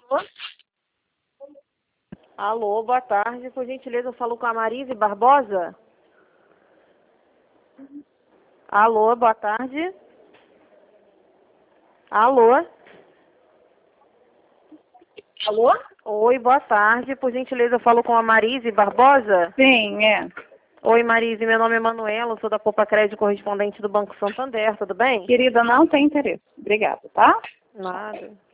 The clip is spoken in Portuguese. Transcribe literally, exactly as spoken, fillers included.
Alô, boa tarde. Por gentileza, eu falo com a Marise Barbosa? Alô, boa tarde. Alô? Alô? Oi, boa tarde. Por gentileza, eu falo com a Marise Barbosa? Sim, é. Oi, Marise, meu nome é Manuela, eu sou da Poupa Crédito, correspondente do Banco Santander, tudo bem? Querida, não tem interesse. Obrigada, tá? Nada.